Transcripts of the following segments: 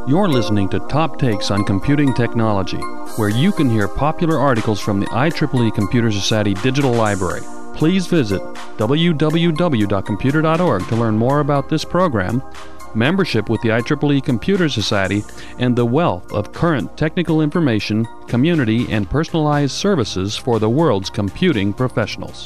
You're listening to Top Takes on Computing Technology, where you can hear popular articles from the IEEE Computer Society Digital Library. Please visit www.computer.org to learn more about this program, membership with the IEEE Computer Society, and the wealth of current technical information, community, and personalized services for the world's computing professionals.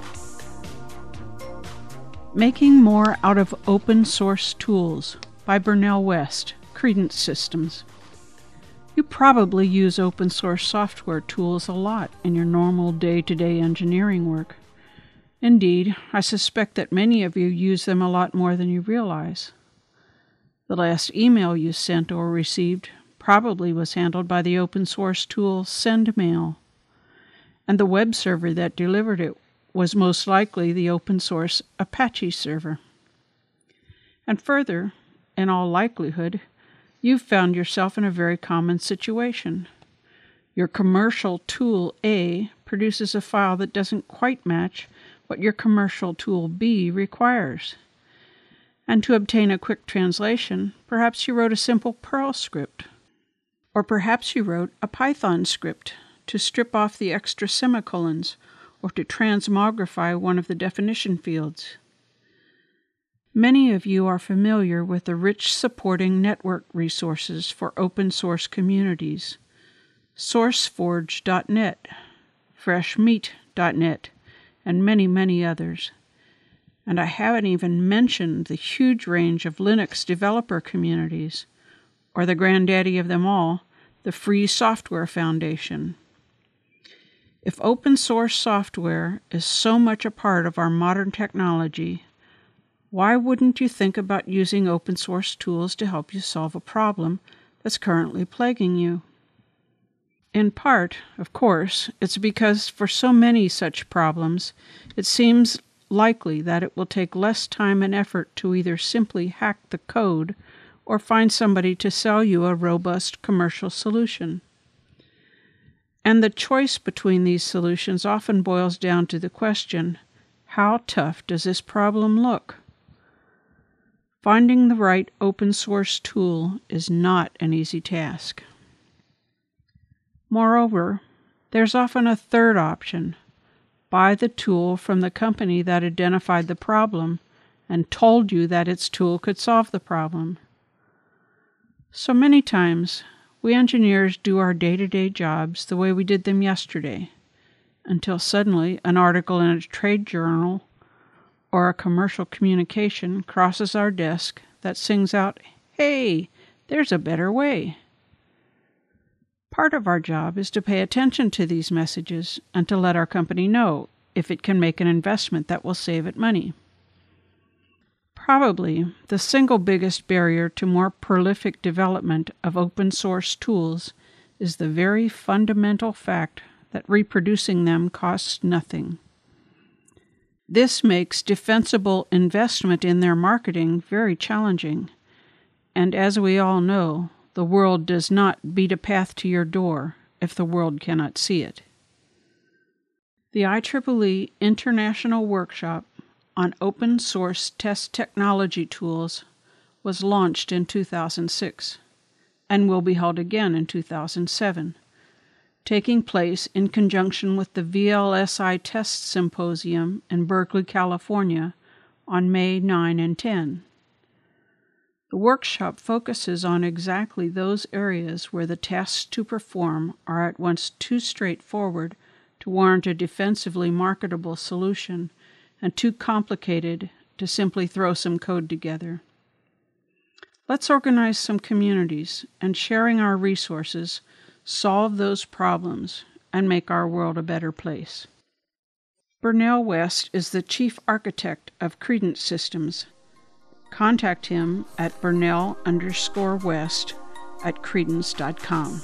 Making More Out of Open Source Tools by Burnell West, Credence Systems. You probably use open source software tools a lot in your normal day-to-day engineering work. Indeed, I suspect that many of you use them a lot more than you realize. The last email you sent or received probably was handled by the open source tool SendMail, and the web server that delivered it was most likely the open source Apache server. And further, in all likelihood, you've found yourself in a very common situation. Your commercial tool A produces a file that doesn't quite match what your commercial tool B requires. And to obtain a quick translation, perhaps you wrote a simple Perl script. Or perhaps you wrote a Python script to strip off the extra semicolons or to transmogrify one of the definition fields. Many of you are familiar with the rich supporting network resources for open source communities, SourceForge.net, FreshMeat.net, and many, many others. And I haven't even mentioned the huge range of Linux developer communities, or the granddaddy of them all, the Free Software Foundation. If open source software is so much a part of our modern technology, why wouldn't you think about using open source tools to help you solve a problem that's currently plaguing you? In part, of course, it's because for so many such problems, it seems likely that it will take less time and effort to either simply hack the code or find somebody to sell you a robust commercial solution. And the choice between these solutions often boils down to the question, how tough does this problem look? Finding the right open source tool is not an easy task. Moreover, there's often a third option. Buy the tool from the company that identified the problem and told you that its tool could solve the problem. So many times, we engineers do our day-to-day jobs the way we did them yesterday, until suddenly an article in a trade journal or a commercial communication crosses our desk that sings out, "Hey, there's a better way." Part of our job is to pay attention to these messages and to let our company know if it can make an investment that will save it money. Probably the single biggest barrier to more prolific development of open source tools is the very fundamental fact that reproducing them costs nothing. This makes defensible investment in their marketing very challenging, and as we all know, the world does not beat a path to your door if the world cannot see it. The IEEE International Workshop on Open Source Test Technology Tools was launched in 2006 and will be held again in 2007, taking place in conjunction with the VLSI Test Symposium in Berkeley, California on May 9 and 10. The workshop focuses on exactly those areas where the tasks to perform are at once too straightforward to warrant a defensively marketable solution and too complicated to simply throw some code together. Let's organize some communities and, sharing our resources, solve those problems and make our world a better place. Burnell West is the chief architect of Credence Systems. Contact him at Burnell_West@credence.com.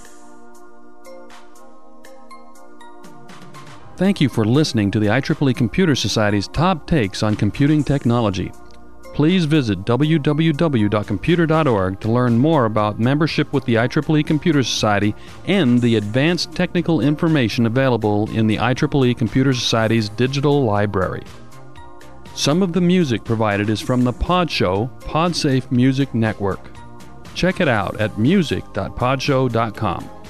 Thank you for listening to the IEEE Computer Society's Top Takes on Computing Technology. Please visit www.computer.org to learn more about membership with the IEEE Computer Society and the advanced technical information available in the IEEE Computer Society's digital library. Some of the music provided is from the Pod Show, PodSafe Music Network. Check it out at music.podshow.com.